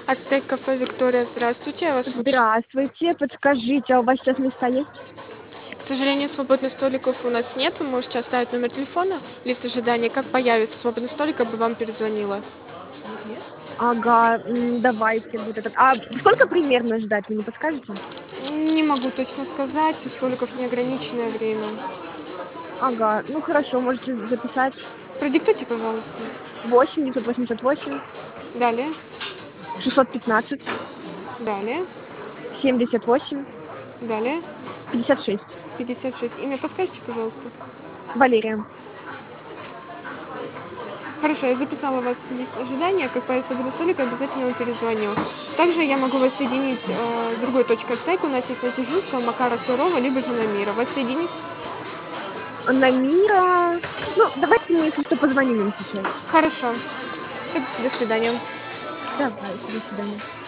Ацтек кафе Виктория, здравствуйте, я вас слушаю. Здравствуйте, подскажите, а у вас сейчас места есть? К сожалению, свободных столиков у нас нет, вы можете оставить номер телефона, лист ожидания, как появится свободный столик, я бы вам перезвонила. Ага, давайте вот этот. А сколько примерно ждать, вы не подскажете? Не могу точно сказать, у столиков неограниченное время. Ага, ну хорошо, можете записать. Продиктуйте, пожалуйста. 8 988 Далее, 615 далее, 78 далее. 56. 56. Имя подскажите, пожалуйста. Валерия. Хорошо, я записала вас в лист ожидания. Как появится свободный столик, обязательно вам перезвоню. Также я могу вас соединить с другой точкой Ацтека. У нас есть на Дзержинского, Макара Сурова, либо же на Мира. Вас соединить? На Мира. Ну, давайте мне, если что, позвоним им сейчас. Хорошо. До свидания. Давайте, до свидания.